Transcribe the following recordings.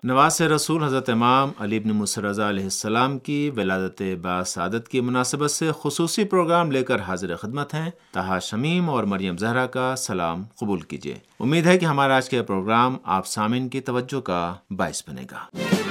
نواز رسول حضرت امام علی بن موسیٰ رضا علیہ السلام کی ولادت باسعادت کی مناسبت سے خصوصی پروگرام لے کر حاضر خدمت ہیں. طہا شمیم اور مریم زہرا کا سلام قبول کیجیے. امید ہے کہ ہمارا آج کا پروگرام آپ سامعین کی توجہ کا باعث بنے گا.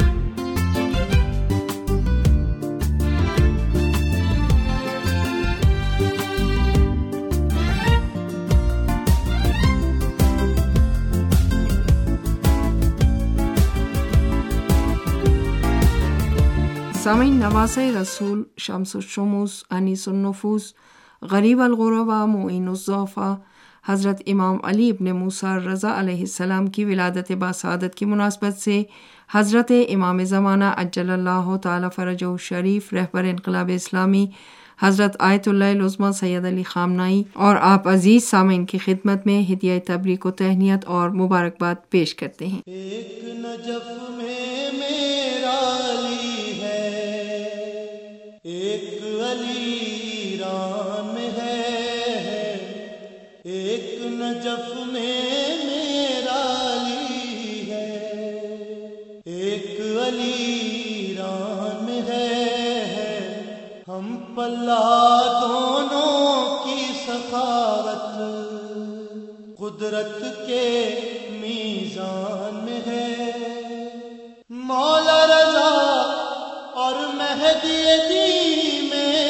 سامعین، نواز رسول شمس الشموس انیس النفوس غریب الغرباء معین الضعفاء حضرت امام علی ابن موسیٰ رضا علیہ السلام کی ولادت باسعادت کی مناسبت سے حضرت امام زمانہ عجل اللہ تعالی فرجہ الشریف رہبر انقلاب اسلامی حضرت آیت اللہ العظمیٰ سید علی خامنائی اور آپ عزیز سامعین کی خدمت میں ہدیہ تبریک و تہنیت اور مبارکباد پیش کرتے ہیں. ایک نجف میں میرا علی ہے، ایک علی ایران میں ہے، ایک نجف میں میرا علی ہے، ایک علی ایران میں ہے، ہم پلہ دونوں کی سخاوت قدرت کے میزان میں ہے. مولا رضا اور مہدی دی میں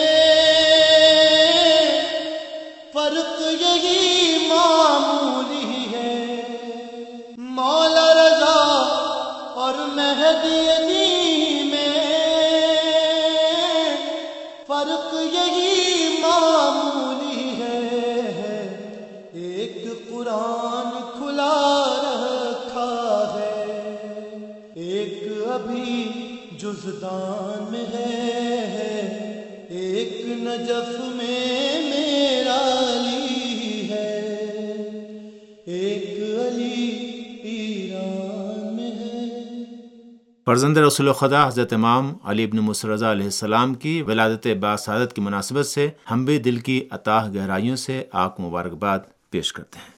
فرق یہی معمولی ہے. مولا رضا اور مہدی دی میں فرق یہی معمولی ہے. ایک قرآن کھلا رکھا ہے، ایک ابھی جزدان میں ہے، ایک نجف میں میرا علی ہے، ایک علی ایران میں ہے. فرزند رسول خدا حضرت امام علی بن موسیٰ رضا علیہ السلام کی ولادت باسعادت کی مناسبت سے ہم بھی دل کی اتاہ گہرائیوں سے آپ کو مبارکباد پیش کرتے ہیں.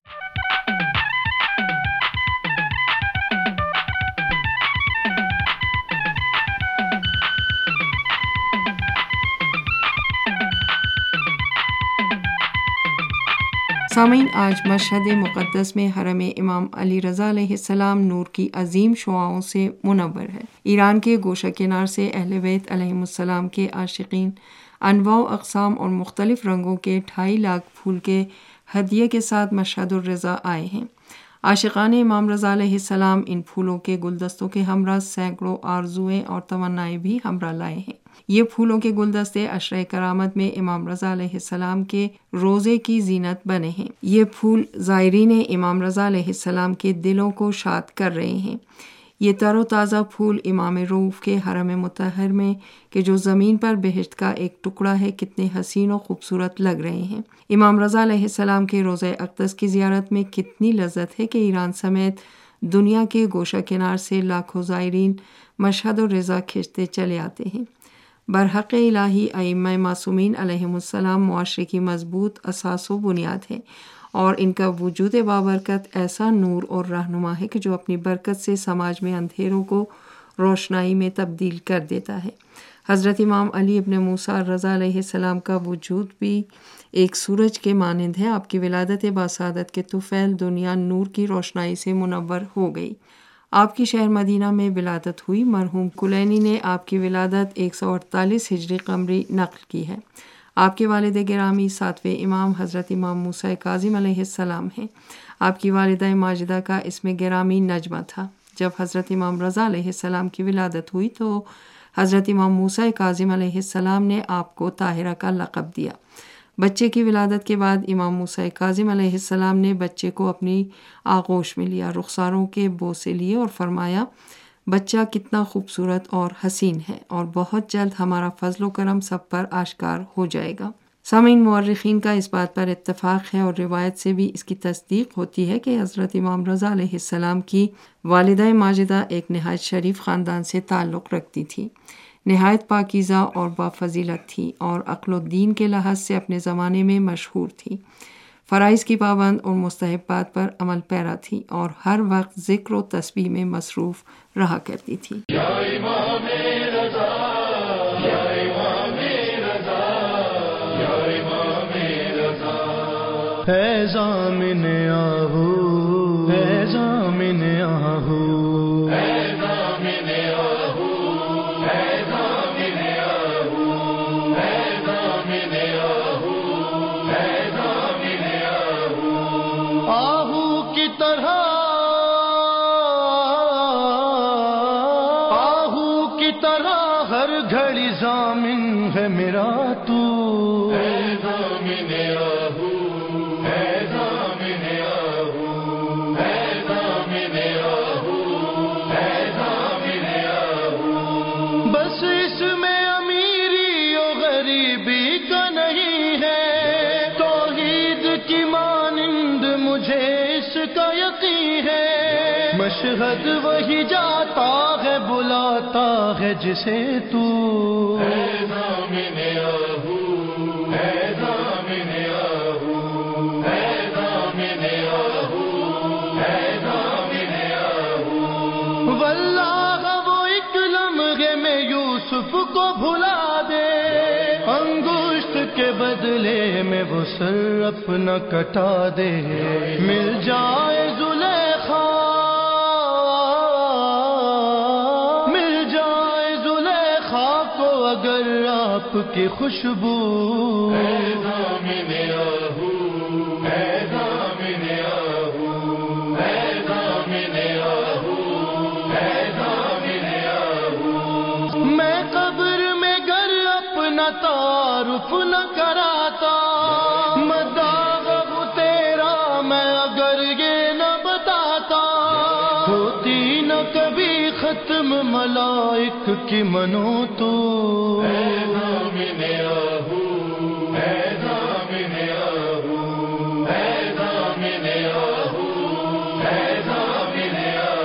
سامعین، آج مشہد مقدس میں حرم امام علی رضا علیہ السلام نور کی عظیم شعاعوں سے منور ہے. ایران کے گوشہ کنار سے اہل بیت علیہم السلام کے عاشقین انواع و اقسام اور مختلف رنگوں کے 2.5 لاکھ پھول کے ہدیے کے ساتھ مشہد الرضا آئے ہیں. عاشقان امام رضا علیہ السلام ان پھولوں کے گلدستوں کے ہمراہ سینکڑوں آرزوئیں اور تمنائیں بھی ہمراہ لائے ہیں. یہ پھولوں کے گلدستے عشرہ کرامت میں امام رضا علیہ السلام کے روزے کی زینت بنے ہیں. یہ پھول زائرین امام رضا علیہ السلام کے دلوں کو شاد کر رہے ہیں. یہ تر و تازہ پھول امام رؤوف کے حرم مطہر میں کہ جو زمین پر بہشت کا ایک ٹکڑا ہے کتنے حسین و خوبصورت لگ رہے ہیں. امام رضا علیہ السلام کے روضہ اقدس کی زیارت میں کتنی لذت ہے کہ ایران سمیت دنیا کے گوشہ کنار سے لاکھوں زائرین مشہد الرضا کھنچتے چلے آتے ہیں. برحق الہی ائمہ معصومین علیہم السلام معاشرے کی مضبوط اساس و بنیاد ہے اور ان کا وجود بابرکت ایسا نور اور رہنما ہے کہ جو اپنی برکت سے سماج میں اندھیروں کو روشنائی میں تبدیل کر دیتا ہے. حضرت امام علی ابن موسیٰ رضا علیہ السلام کا وجود بھی ایک سورج کے مانند ہے. آپ کی ولادت باسعادت کے طفیل دنیا نور کی روشنائی سے منور ہو گئی. آپ کی شہر مدینہ میں ولادت ہوئی. مرحوم کلینی نے آپ کی ولادت 148 ہجری قمری نقل کی ہے. آپ کے والد گرامی 7ویں امام حضرت امام موسیٰ کاظم علیہ السلام ہیں. آپ کی والدہ ماجدہ کا اسم گرامی نجمہ تھا. جب حضرت امام رضا علیہ السلام کی ولادت ہوئی تو حضرت امام موسیٰ کاظم علیہ السلام نے آپ کو طاہرہ کا لقب دیا. بچے کی ولادت کے بعد امام موسیٰ کاظم علیہ السلام نے بچے کو اپنی آغوش میں لیا، رخساروں کے بوسے لیے اور فرمایا بچہ کتنا خوبصورت اور حسین ہے اور بہت جلد ہمارا فضل و کرم سب پر آشکار ہو جائے گا. سامعین، مورخین کا اس بات پر اتفاق ہے اور روایت سے بھی اس کی تصدیق ہوتی ہے کہ حضرت امام رضا علیہ السلام کی والدہ ماجدہ ایک نہایت شریف خاندان سے تعلق رکھتی تھی. نہایت پاکیزہ اور بافضیلت تھی اور عقل و دین کے لحاظ سے اپنے زمانے میں مشہور تھی. فرائض کی پابند اور مستحبات پر عمل پیرا تھی اور ہر وقت ذکر و تسبیح میں مصروف رہا کرتی تھی۔ یا امام رضا، یا امام رضا، یا امام رضا، ہے ضامن آہو، ہے ضامن آہو، ہے ضامن آہو، ہے ضامن آہو، ہے ضامن آہو، ہے ضامن آہو، آہو کی طرح، آہو کی طرح ہر گھڑی ضامن ہے میرا تو، ہے ضامن آہو، ہے ضامن آہو، ہے ضامن آہو، ہے ضامن آہو، بس اس میں امیری و غریبی کا نہیں ہے، توحید کی مانند مجھے اس کا یقین ہے، مشہد وہی جاتا ہے بلاتا ہے جسے تو، ہے ضامن آہو، ہے ضامن آہو، ہے ضامن آہو، ہے ضامن آہو، واللہ وہ ایک لمحے میں یوسف کو بھلا دے، انگشت کے بدلے میں وہ سر اپنا کٹا دے، مل جائے زلیخا، مل جائے زلیخا کو اگر آپ کی خوشبو، ہے ضامن آہو، ہے ضامن آہو، ہے ضامن آہو، ہے ضامن آہو، میں قبر میں گر اپنا تعارف نہ کراتا، مداغ ہوں تیرا میں اگر یہ نہ بتاتا، ہوتی نہ کبھی ختم ملائک کی منو تو، ہے ضامن آہو، ہے ضامن آہو، ہے ضامن آہو، ہے ضامن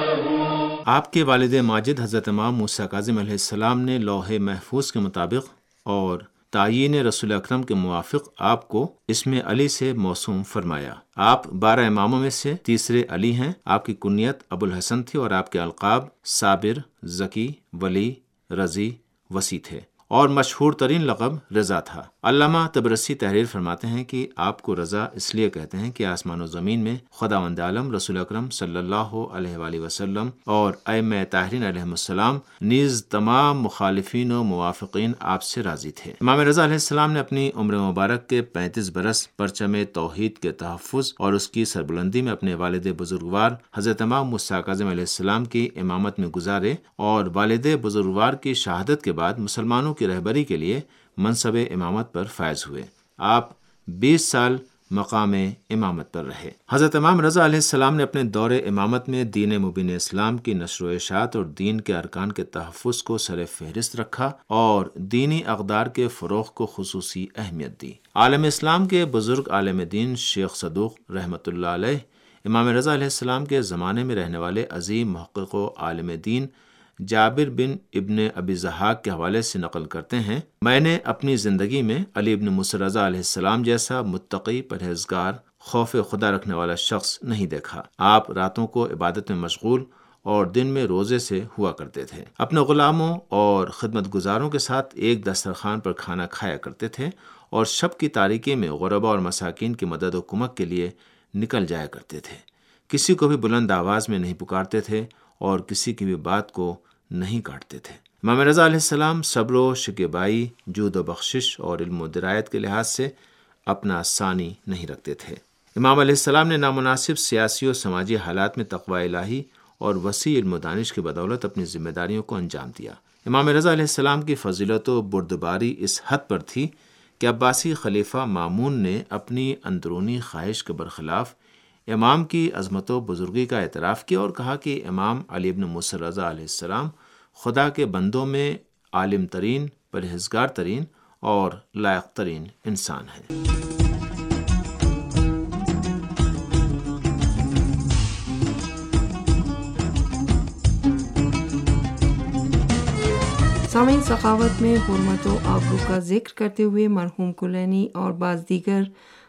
آہو۔ آپ کے والد ماجد حضرت امام موسیٰ کاظم علیہ السلام نے لوح محفوظ کے مطابق اور تعیین رسول اکرم کے موافق آپ کو اسم علی سے موسوم فرمایا۔ آپ 12 اماموں میں سے تیسرے علی ہیں۔ آپ کی کنیت ابو الحسن تھی اور آپ کے القاب صابر، ذکی، ولی، رضی، وسی تھے اور مشہور ترین لقب رضا تھا۔ علامہ طبرسی تحریر فرماتے ہیں کہ آپ کو رضا اس لیے کہتے ہیں کہ آسمان و زمین میں خداوند عالم رسول اکرم صلی اللہ علیہ وآلہ وسلم اور ائمہ طاہرین علیہم السلام نیز تمام مخالفین و موافقین آپ سے راضی تھے۔ امام رضا علیہ السلام نے اپنی عمر مبارک کے 35 برس پرچم توحید کے تحفظ اور اس کی سربلندی میں اپنے والد بزرگوار حضرت امام موسیٰ کاظم علیہ السلام کی امامت میں گزارے اور والد بزرگوار کی شہادت کے بعد مسلمانوں کی رہبری کے لیے منصب امامت پر فائز ہوئے۔ آپ 20 سال مقام امامت پر رہے۔ حضرت امام رضا علیہ السلام نے اپنے دور امامت میں دین مبین اسلام کی نشر و اشاعت اور دین کے ارکان کے تحفظ کو سر فہرست رکھا اور دینی اقدار کے فروغ کو خصوصی اہمیت دی۔ عالم اسلام کے بزرگ عالم دین شیخ صدوق رحمۃ اللہ علیہ امام رضا علیہ السلام کے زمانے میں رہنے والے عظیم محقق و عالم دین جابر بن ابن ابی ضحاک کے حوالے سے نقل کرتے ہیں، میں نے اپنی زندگی میں علی ابن موسیٰ رضا علیہ السلام جیسا متقی، پرہیزگار، خوف خدا رکھنے والا شخص نہیں دیکھا۔ آپ راتوں کو عبادت میں مشغول اور دن میں روزے سے ہوا کرتے تھے۔ اپنے غلاموں اور خدمت گزاروں کے ساتھ ایک دسترخوان پر کھانا کھایا کرتے تھے اور شب کی تاریکی میں غربا اور مساکین کی مدد و کمک کے لیے نکل جایا کرتے تھے۔ کسی کو بھی بلند آواز میں نہیں پکارتے تھے اور کسی کی بھی بات کو نہیں کاٹتے تھے۔ امام رضا علیہ السلام صبر و شکیبائی، جود و بخشش اور علم و درایت کے لحاظ سے اپنا ثانی نہیں رکھتے تھے۔ امام علیہ السلام نے نامناسب سیاسی و سماجی حالات میں تقوی الہی اور وسیع علم و دانش کی بدولت اپنی ذمہ داریوں کو انجام دیا۔ امام رضا علیہ السلام کی فضیلت و بردباری اس حد پر تھی کہ عباسی خلیفہ مامون نے اپنی اندرونی خواہش کے برخلاف امام کی عظمت و بزرگی کا اعتراف کیا اور کہا کہ امام علی ابن موسیٰ رضا علیہ السلام خدا کے بندوں میں عالم ترین، پرہیزگار ترین اور لائق ترین انسان ہیں۔ سامعین، سخاوت میں حرمت و آبرو کا ذکر کرتے ہوئے مرحوم کلینی اور بعض دیگر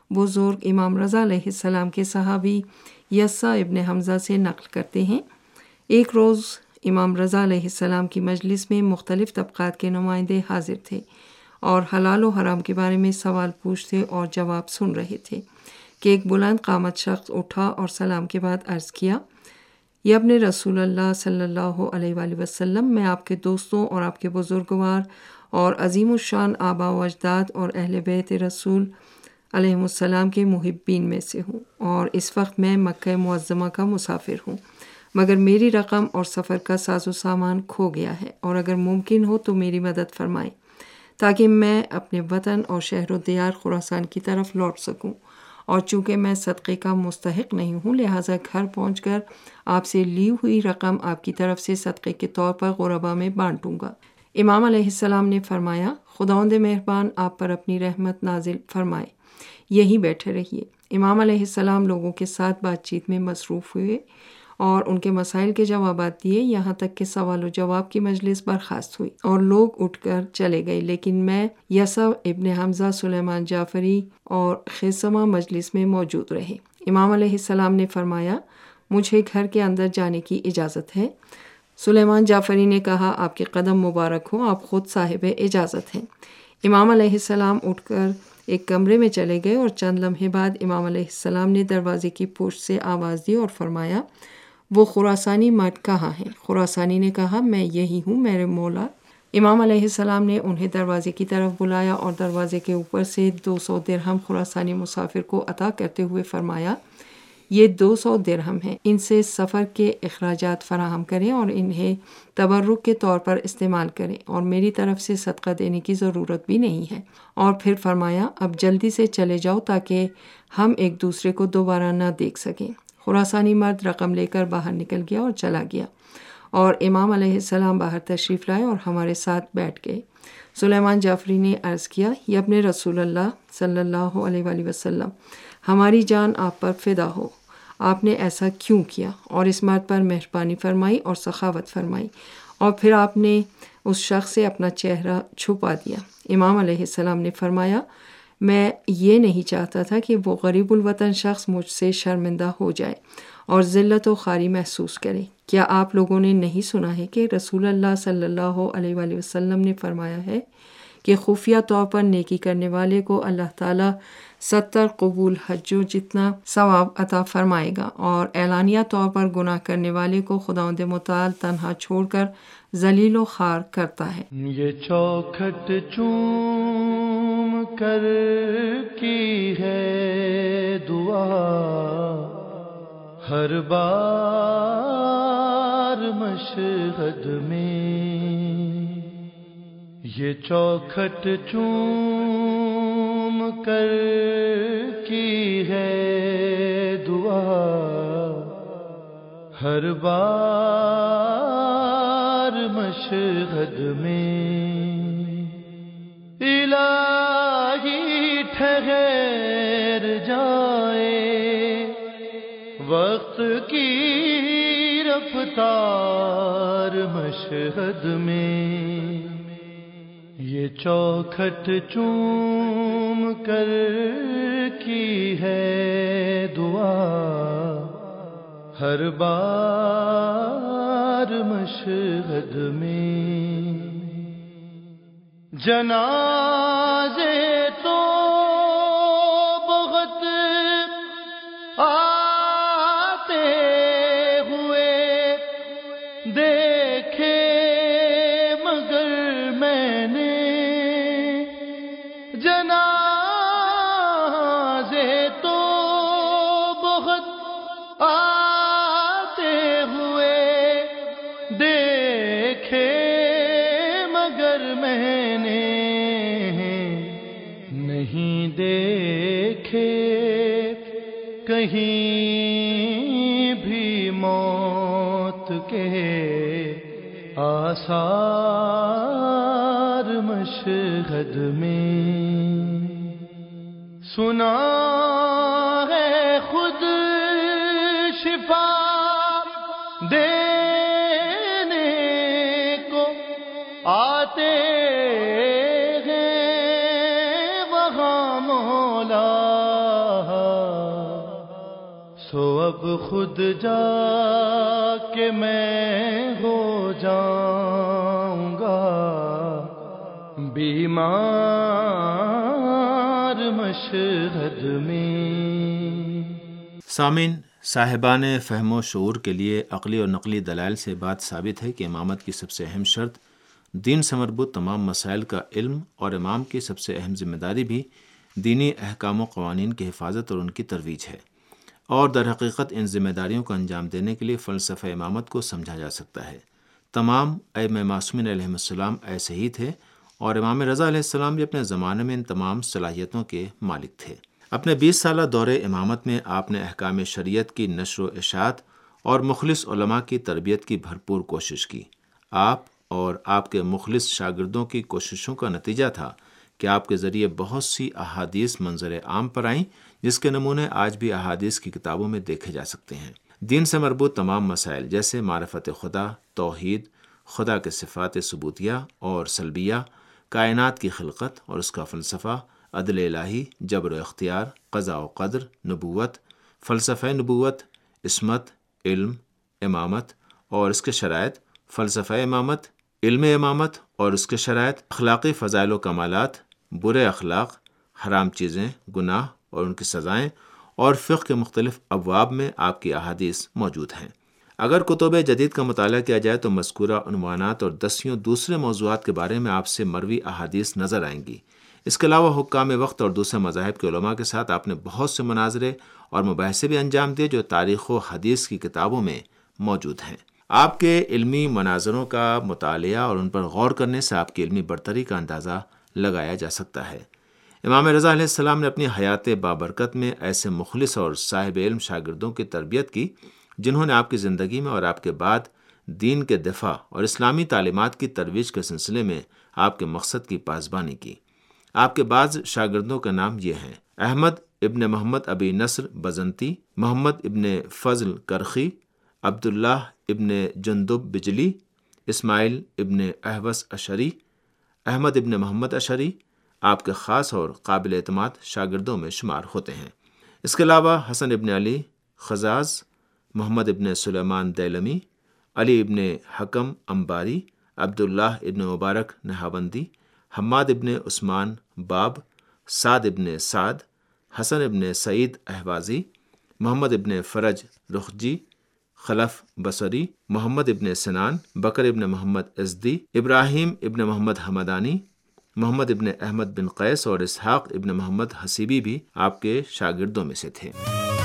बुजुर्ग इमाम रज़ा अलैहिस्सलाम के सहाबी यस्सा इब्न हमज़ा से नक़ल करते हैं, एक रोज़ इमाम रज़ा अलैहिस्सलाम की मजलिस में मुख्तलिफ़ तबक़ात के नुमाइंदे हाजिर थे और हलाल व हराम के बारे में सवाल पूछते और जवाब सुन रहे थे कि एक बुलंद क़ामत शख्स उठा और सलाम के बाद अर्ज़ किया, यब्ने रसूलल्लाह सल्लल्लाहु अलैहि वसल्लम, मैं आपके दोस्तों और आपके बुजुर्गवार और अज़ीमुश्शान आबा व अजदाद और अहले बैत रसूल अलैहिमुस्सलाम के मुहिब्बीन में से हूँ और इस वक्त मैं मक्का मुअज़्ज़मा का मुसाफिर हूँ, मगर मेरी रकम और सफ़र का साजो सामान खो गया है और अगर मुमकिन हो तो मेरी मदद फरमाएं ताकि मैं अपने वतन और शहर व दियार खुरासान की तरफ लौट सकूं, और चूँकि मैं सदक़े का मुस्तहिक नहीं हूँ लिहाजा घर पहुँचकर आपसे ली हुई रकम आपकी तरफ से सदक़े के तौर पर ग़ुरबा में बांटूँगा। इमाम अलैहिस्सलाम ने फरमाया, खुदावंद मेहरबान आप पर अपनी रहमत नाजिल फरमाए, यहीं बैठे रहिए। इमाम अलैहिस्सलाम लोगों के साथ बातचीत में मसरूफ़ हुए और उनके मसाइल के जवाबात दिए, यहाँ तक कि सवाल व जवाब की मजलिस बर्खास्त हुई और लोग उठकर चले गए, लेकिन मैं, यस्सा इब्न हमज़ा, सुलेमान जाफ़री और खिसमा मजलिस में मौजूद रहे। इमाम अलैहिस्सलाम ने फरमाया, मुझे घर के अंदर जाने की इजाज़त है। सुलेमान जाफ़री ने कहा, आपके कदम मुबारक हो, आप ख़ुद साहिब इजाज़त हैं। इमाम अलैहिस्सलाम उठकर एक कमरे में चले गए और चंद लम्हे बाद इमाम अलैहिस्सलाम ने दरवाज़े की पुष्ट से आवाज़ दी और फरमाया, वो खुरासानी मर्द कहाँ है? खुरासानी ने कहा, मैं यही हूँ मेरे मौला। इमाम अलैहिस्सलाम ने उन्हें दरवाज़े की तरफ बुलाया और दरवाज़े के ऊपर से 200 दिरहम खुरासानी मुसाफिर को अता करते हुए फरमाया, ये 200 दिरहम हैं, इनसे सफ़र के अखराजात फ़राहम करें और इन्हें तबर्रुक के तौर पर इस्तेमाल करें और मेरी तरफ से सदका देने की ज़रूरत भी नहीं है। और फिर फरमाया, अब जल्दी से चले जाओ ताकि हम एक दूसरे को दोबारा न देख सकें। खुरासानी मर्द रकम लेकर बाहर निकल गया और चला गया और इमाम अलैहिस्सलाम बाहर तशरीफ़ लाए और हमारे साथ बैठ गए। सुलेमान जाफ़री ने अर्ज़ किया, यब्ने रसूलल्लाह सल्लल्लाहु अलैहि वसल्लम, हमारी जान आप पर फ़िदा हो, आपने ऐसा क्यों किया? और इस मर्द पर मेहरबानी फरमाई और सखावत फरमाई और फिर आपने उस शख्स से अपना चेहरा छुपा दिया। इमाम अलैहिस्सलाम ने फरमाया, मैं ये नहीं चाहता था कि वो गरीबुल वतन शख्स मुझसे शर्मिंदा हो जाए और ज़िल्लत व ख़ारी महसूस करे। क्या आप लोगों ने नहीं सुना है कि रसूलुल्लाह सल्लल्लाहु अलैहि वसल्लम ने फरमाया है कि खुफिया तौर पर नेकी करने वाले को अल्लाह ताला 70 कबूल हज्जों जितना सवाब अता फरमाएगा और एलानिया तौर पर गुनाह करने वाले को खुदावंद मुताल तन्हा छोड़कर जलील व खार करता है। ये चौखट चूम कर की है दुआ हर बार मशहद में, ये चौखट चूम कर की है दुआ हर बार मशहद में, इलाही ठहर जाए वक्त की रफ्तार मशहद में, ये चौखट चूम कर की है दुआ हर बार मशहद में, जनाजे तो बहुत आते हुए देखे मगर मैंने, जनाजे तो बहुत आते हुए देखे मगर मैंने नहीं देखे कहीं भी मौत के आसार मशहद में, सुना है खुद शिफा देने को आते हैं वहाँ मौला اب خود جا کے میں ہو جاؤں گا بیمار مشہد میں۔ سامعین، صاحبان فہم و شعور کے لیے عقلی اور نقلی دلائل سے بات ثابت ہے کہ امامت کی سب سے اہم شرط دین سے مربوط تمام مسائل کا علم، اور امام کی سب سے اہم ذمہ داری بھی دینی احکام و قوانین کی حفاظت اور ان کی ترویج ہے۔ اور در حقیقت ان ذمہ داریوں کو انجام دینے کے لیے فلسفہ امامت کو سمجھا جا سکتا ہے۔ تمام ائمہ معصومین علیہم السلام ایسے ہی تھے، اور امام رضا علیہ السلام بھی اپنے زمانے میں ان تمام صلاحیتوں کے مالک تھے۔ اپنے 20 سالہ دور امامت میں آپ نے احکام شریعت کی نشر و اشاعت اور مخلص علماء کی تربیت کی بھرپور کوشش کی۔ آپ اور آپ کے مخلص شاگردوں کی کوششوں کا نتیجہ تھا کہ آپ کے ذریعے بہت سی احادیث منظر عام پر آئیں، جس کے نمونے آج بھی احادیث کی کتابوں میں دیکھے جا سکتے ہیں۔ دین سے مربوط تمام مسائل جیسے معرفت خدا، توحید، خدا کے صفات ثبوتیہ اور سلبیہ، کائنات کی خلقت اور اس کا فلسفہ، عدل الہی، جبر و اختیار، قضاء و قدر، نبوت، فلسفہ نبوت، عصمت، علم، امامت اور اس کے شرائط، فلسفہ امامت، علم امامت اور اس کے شرائط، اخلاقی فضائل و کمالات، برے اخلاق، حرام چیزیں، گناہ اور ان کی سزائیں، اور فقہ کے مختلف ابواب میں آپ کی احادیث موجود ہیں۔ اگر کتب جدید کا مطالعہ کیا جائے تو مذکورہ عنوانات اور دسیوں دوسرے موضوعات کے بارے میں آپ سے مروی احادیث نظر آئیں گی۔ اس کے علاوہ حکام وقت اور دوسرے مذاہب کے علماء کے ساتھ آپ نے بہت سے مناظرے اور مباحثے بھی انجام دیے جو تاریخ و حدیث کی کتابوں میں موجود ہیں۔ آپ کے علمی مناظروں کا مطالعہ اور ان پر غور کرنے سے آپ کی علمی برتری کا اندازہ لگایا جا سکتا ہے۔ امام رضا علیہ السلام نے اپنی حیات بابرکت میں ایسے مخلص اور صاحب علم شاگردوں کی تربیت کی جنہوں نے آپ کی زندگی میں اور آپ کے بعد دین کے دفاع اور اسلامی تعلیمات کی ترویج کے سلسلے میں آپ کے مقصد کی پاسبانی کی۔ آپ کے بعض شاگردوں کا نام یہ ہیں: احمد ابن محمد ابی نصر بزنتی، محمد ابن فضل کرخی، عبداللہ ابن جندب بجلی، اسماعیل ابن احوس اشعری، احمد ابن محمد اشعری آپ کے خاص اور قابل اعتماد شاگردوں میں شمار ہوتے ہیں۔ اس کے علاوہ حسن ابن علی خزاز، محمد ابن سلیمان دیلمی، علی ابن حکم انباری، عبداللہ ابن مبارک نہاوندی، حماد ابن عثمان باب، سعد ابن سعد، حسن ابن سعید احوازی، محمد ابن فرج رخجی، خلف بصری، محمد ابن سنان، بکر ابن محمد ازدی، ابراہیم ابن محمد حمدانی، محمد ابن احمد بن قیس اور اسحاق ابن محمد حسیبی بھی آپ کے شاگردوں میں سے تھے۔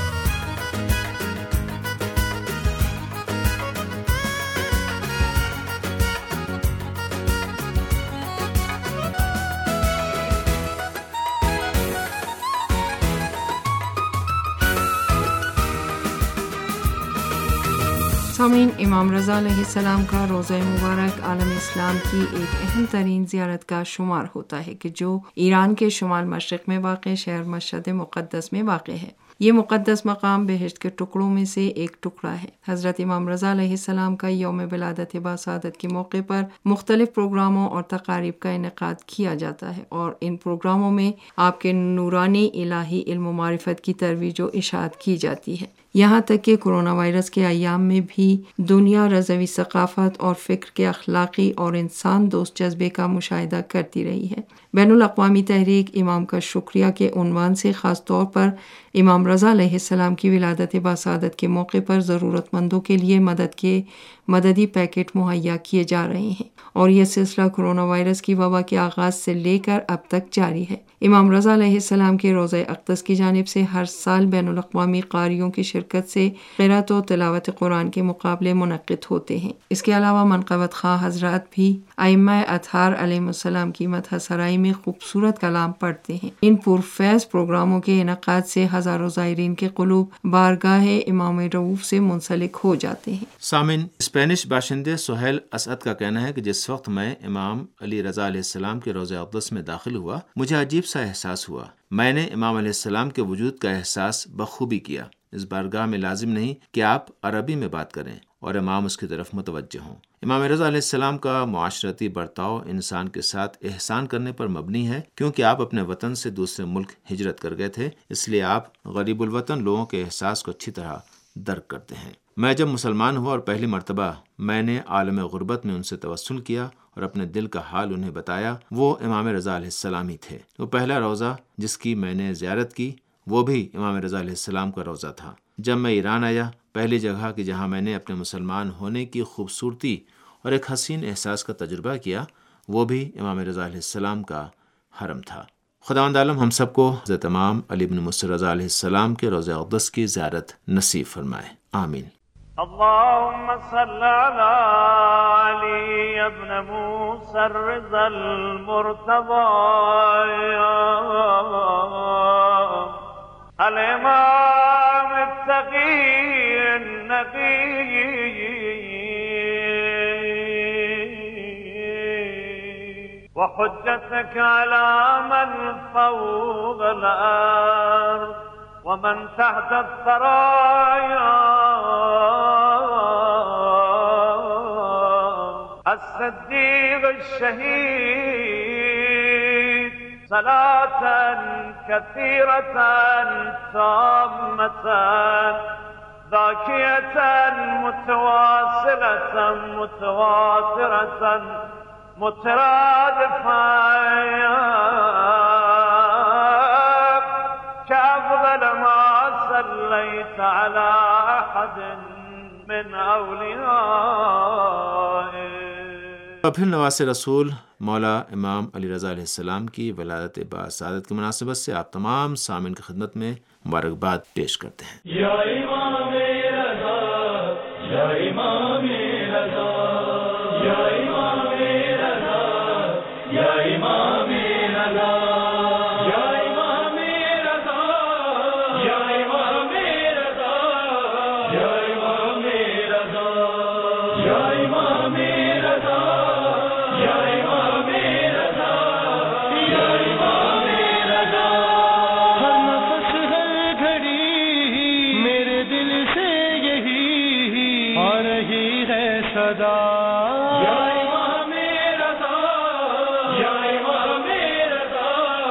سامعین، امام رضا علیہ السلام کا روضہ مبارک عالم اسلام کی ایک اہم ترین زیارت کا شمار ہوتا ہے کہ جو ایران کے شمال مشرق میں واقع شہر مشہد مقدس میں واقع ہے۔ یہ مقدس مقام بہشت کے ٹکڑوں میں سے ایک ٹکڑا ہے۔ حضرت امام رضا علیہ السلام کا یوم ولادت باسعادت کے موقع پر مختلف پروگراموں اور تقاریب کا انعقاد کیا جاتا ہے، اور ان پروگراموں میں آپ کے نورانی الہی علم و معرفت کی ترویج و اشاعت کی جاتی ہے۔ یہاں تک کہ کرونا وائرس کے ایام میں بھی دنیا رضوی ثقافت اور فکر کے اخلاقی اور انسان دوست جذبے کا مشاہدہ کرتی رہی ہے۔ بین الاقوامی تحریک امام کا شکریہ کے عنوان سے خاص طور پر امام رضا علیہ السلام کی ولادت باسعادت کے موقع پر ضرورت مندوں کے لیے مددی پیکٹ مہیا کیے جا رہے ہیں، اور یہ سلسلہ کرونا وائرس کی وبا کے آغاز سے لے کر اب تک جاری ہے۔ امام رضا علیہ السلام کے روضہ اقدس کی جانب سے ہر سال بین الاقوامی قاریوں کی شرکت سے قرأت و تلاوت قرآن کے مقابلے منعقد ہوتے ہیں۔ اس کے علاوہ منقبت خواہ حضرات بھی ائمہ اطہار علیہم السلام کی مدح سرائی میں خوبصورت کلام پڑھتے ہیں۔ ان پرفیض پروگراموں کے انعقاد سے ہزاروں زائرین کے قلوب بارگاہ امام رؤوف سے منسلک ہو جاتے ہیں۔ سامن، اسپینش باشندے سہیل اسعد کا کہنا ہے کہ جس وقت میں امام علی رضا علیہ السلام کے روضہ اقدس میں داخل ہوا، مجھے عجیب سا احساس ہوا۔ میں نے امام علیہ السلام کے وجود کا احساس بخوبی کیا۔ اس بارگاہ میں لازم نہیں کہ آپ عربی میں بات کریں اور امام اس کی طرف متوجہ ہوں۔ امام رضا علیہ السلام کا معاشرتی برتاؤ انسان کے ساتھ احسان کرنے پر مبنی ہے، کیونکہ آپ اپنے وطن سے دوسرے ملک ہجرت کر گئے تھے، اس لیے آپ غریب الوطن لوگوں کے احساس کو اچھی طرح درک کرتے ہیں۔ میں جب مسلمان ہوا اور پہلی مرتبہ میں نے عالم غربت میں ان سے توسل کیا اور اپنے دل کا حال انہیں بتایا، وہ امام رضا علیہ السلام ہی تھے۔ وہ پہلا روضہ جس کی میں نے زیارت کی وہ بھی امام رضا علیہ السلام کا روضہ تھا۔ جب میں ایران آیا، پہلی جگہ کہ جہاں میں نے اپنے مسلمان ہونے کی خوبصورتی اور ایک حسین احساس کا تجربہ کیا، وہ بھی امام رضا علیہ السلام کا حرم تھا۔ خداوند عالم ہم سب کو حضرت امام علی بن موسی رضا علیہ السلام کے روضہ اقدس کی زیارت نصیب فرمائے، آمین۔ اللهم صل على علي بن موسى الرضا المرتضى الإمام التقي النقي وحجتك على من فوق الأرض ومن تحت الثرايا الصديق الشهيد صلاة كثيرة تامة ذاكية متواصلة متواترة مترادفة كأفضل ما صليت على أحد من أوليائك۔ اور پھر نواس رسول مولا امام علی رضا علیہ السلام کی ولادت باسعادت کی مناسبت سے آپ تمام سامعین کی خدمت میں مبارکباد پیش کرتے ہیں۔ یا امام رضا، یا امام رضا، یا امام رضا، یا امام رضا، یا امام رضا، یا امام رضا، یا امام رضا، یا امام رضا، یا امام رضا، یا امام رضا۔ ہر نفس ہر گھڑی میرے دل سے یہی آ رہی ہے صدا، یا امام رضا، یا امام رضا،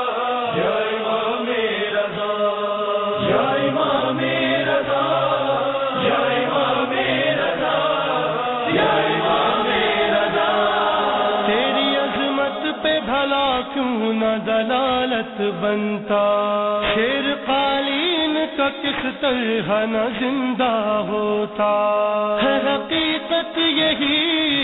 یا امام رضا، یا امام رضا، یا امام رضا، یا امام رضا۔ تیری عظمت پہ بھلا کیوں نہ دلالت بنتا، شیر قالین کا کس طرح نہ زندہ ہوتا، ہے حقیقت یہی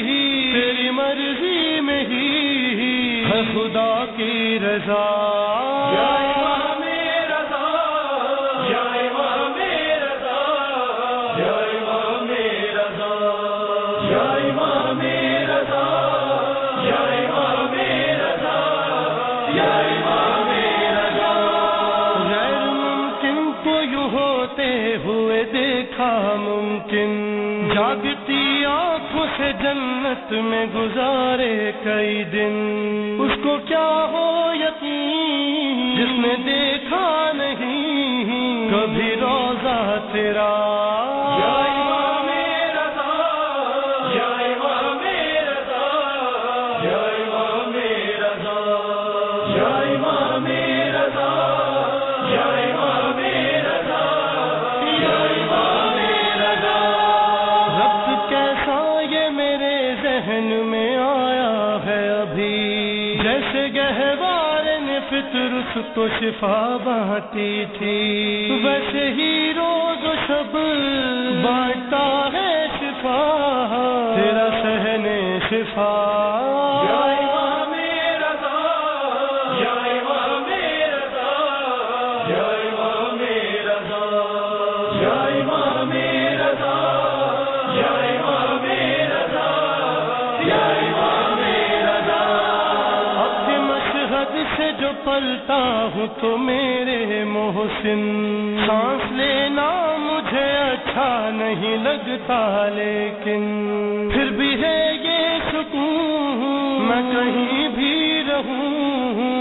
تیری مرضی میں ہی ہے خدا کی رضا، یا امام رضا، یا امام رضا، یا امام رضا، یا امام رضا، یا امام رضا، یا امام رضا۔ غیر ممکن کو یوں ہوتے ہوئے دیکھا ممکن، جاگتی آنکھوں سے جنت میں گزارے کئی دن، اس کو کیا ہو یقین جس نے دیکھا نہیں کبھی روضہ تیرا، یا امام رضا، یا امام رضا، یا امام رضا، یا امام رضا، یا امام رضا، یا امام رضا۔ رب کیسا یہ میرے ذہن میں آیا ہے ابھی، جیسے گہوار نے فطر اس کو شفا بانٹی تھی، ویسے ہی روز و شب بانٹتا ہے شفا تیرا سہنے شفا، یا امام رضا، یا امام رضا، یا امام رضا، یا امام رضا، یا امام رضا، یا امام رضا۔ اب کے مشہد سے جو پلتا ہوں تو میرے محسن، سانس لینا مجھے اچھا نہیں لگتا لیکن پھر بھی ہے یہ سکون میں کہیں بھی رہوں